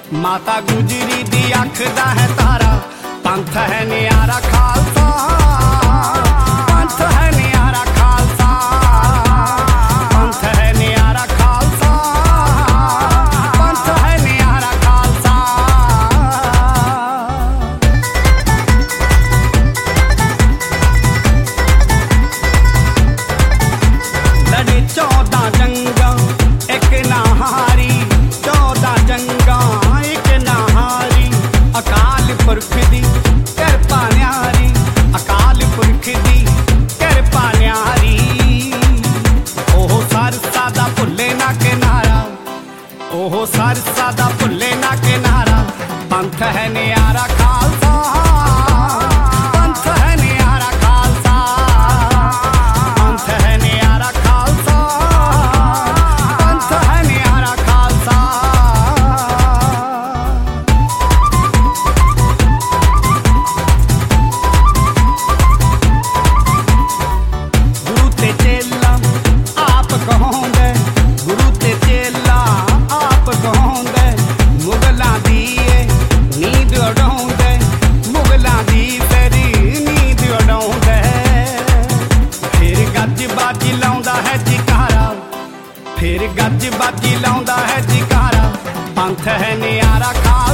माता गुजरी दी अख दा है तारा, पंथ है न्यारा खालसा, पंथ है न्यारा खालसा, पंथ है न्यारा खालसा, पंथ है न्यारा खालसा। लड़े 14 जंगा एक ना हारी, 14 जंगा एक ना हारी, अकाल पुरख दी किरपा न्यारी, अकाल पुरख दी किरपा न्यारी। ओह सरसा दा भुल्ले ना किनारा, ओह सरसा दा भुल्ले ना किनारा, पंथ है न्यारा खालसा, पंथ है न्यारा खालसा, पंथ है न्यारा खालसा, पंथ है न्यारा खालसा। गुरु ते चेला आप कहोंदे, गुरु ते चेला आप कहोंदे, मुगलां दी नींद उड़ाउंदे, मुगलां दी तेरी नींद उड़ाउंदे। फिर गज बाजी लाउंदा है जकारा, फिर गज बाजी लाउंदा है जकारा, पंथ है न्यारा खालसा।